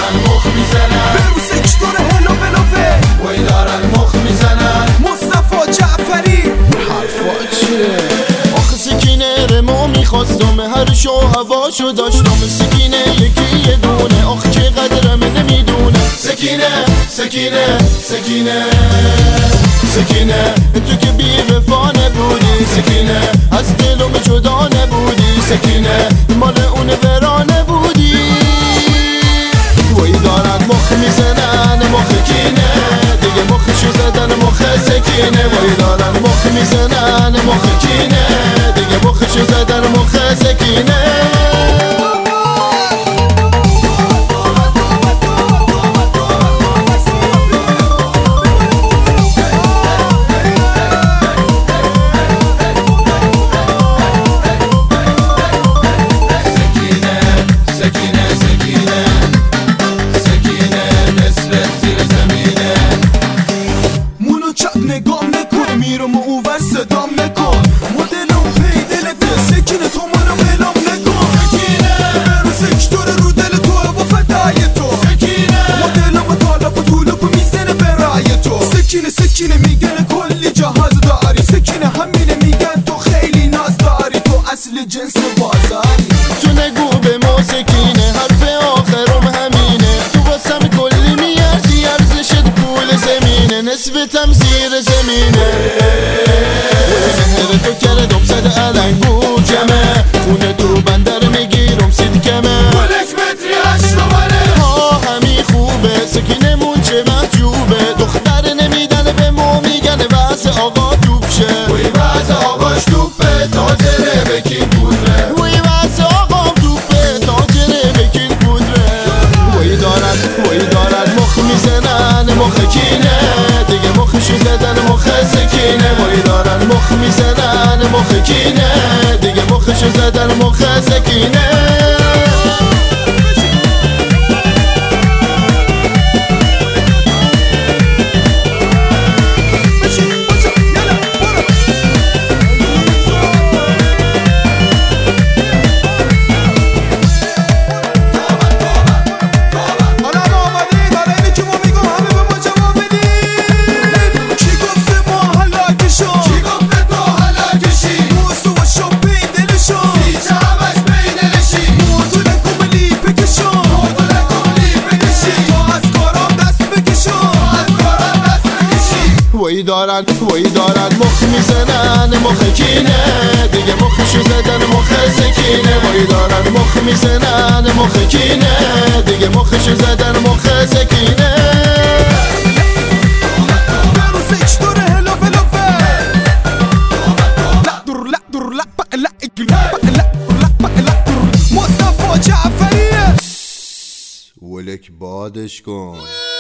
دارن مخ میزنن، به رو سکتور هلو بلوفه وای دارن مخ میزنن. مصطفی جعفری حرفا چیه؟ آخه سکینه رمو میخواستم هر شو هواشو داشتم. سکینه یکی یه دونه آخه چقدرم نمیدونه. سکینه سکینه سکینه سکینه تو که بی وفا نبودی. سکینه از دلم جدا نبودی. سکینه مال اون ورانه بودی. وای دارن مخ میزنن مخ کینه، دیگه مخشو زدن مخ سکینه. وای دارن مخ میزنن مخ کینه، دیگه مخشو زدن مخ سکینه. نگام نکن میرم اوور صدام نکن، مدلم پی دلت سکینه تو منو بلام نکن. سکینه رو سکتور رو دل تو و فدای تو. سکینه مدلم طالب و طولب میزنه برای تو. سکینه سکینه میگن کلی جهاز داری. سکینه همینه میگن تو خیلی ناز داری، تو اصل جنس بازاری. تو نگو به ما سکینه حرف آخرم همینه. تو واسم کلی میارزی ارزشت پول زمینه، نصفتم زیر زمینه. مهر تو کردم صد علنگو جمه، خونه تو بندر میگیرم سیدکمه. پولک متری 8 تومنه ها همی خوبه سکینه مون چه محجوبه. دختر نمیدن به ما میگن واسه آقا توپ شه. وی واسه آقاش توپه تاجره بکین پودره. وی واسه آقا توپه تاجره بکین پودره. وی دارن مخ میزنن مخ کینه، دیگه مخشو زدن مخ سکینه. وی دارن مخ میزنن مخ کینه، دیگه مخشو زدن مخ سکینه. وی دارن مخ میزنن مخ کینه، دیگه مخشو زدن مخ سکینه. وی دارن مخ میزنن مخ کینه، دیگه مخشو زدن مخ سکینه. رو سکتور هلو بلوفه ولک بادش کن.